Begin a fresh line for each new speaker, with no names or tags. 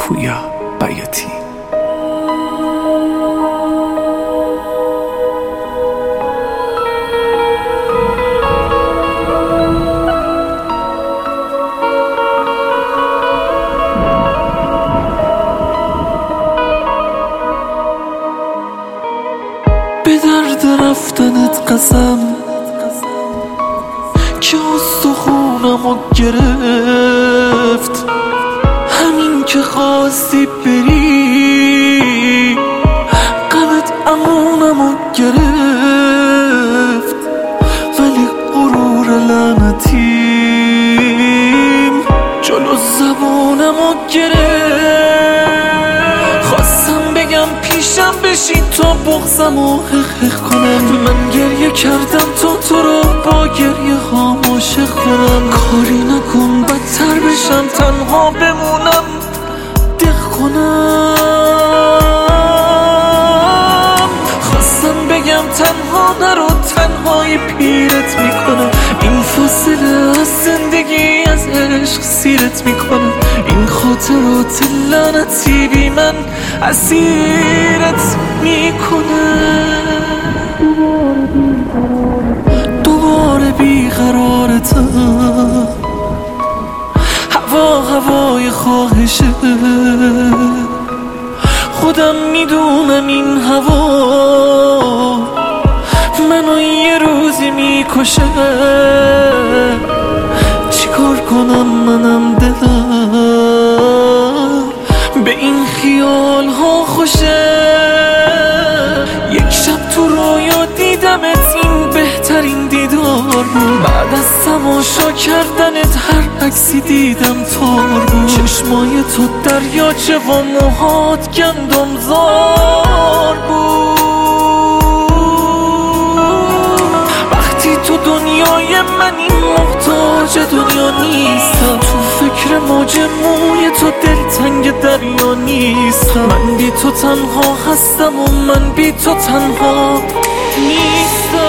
پویا بیاتی.
به درد رفتنت قسم که استخونمو گرفت، همین که خواستی بری غمت امونمو گرفت، ولی غرور لعنتیم جلو زبونمو گرفت. خواستم بگم پیشم بشی تا بغضمو حق کنم، من گریه کردم تا تو رو با گریه ها عاشق کنم. کاری نکن بدتر بشم تنها بمونم دق کنم. خواستم بگم تنها نرو تنهای پیرت میکنم، این فاصله از زندگی از عشق سیرت میکنم، این خاطرات لعنتی بی من اسیرت میکنه. دوباره بیقرارتم، هوای خواهشه، خودم میدونم این هوا منو یه روزی میکشه. چیکار کنم منم دلم به این خیال ها خوشه. یک شب تو رویا دیدمت، این بهترین دیدار بود، بعد از تماشا کردنت هر عکسی دیدم تار بود. چشمای تو دریاچه و موهات گندم زار بود. وقتی تو دنیای منی محتاج دنیا نیستم، تو فکر موج موی تو دلتنگ دریا نیستم. من بی تو تنها هستم و من بی تو تنها نیستم.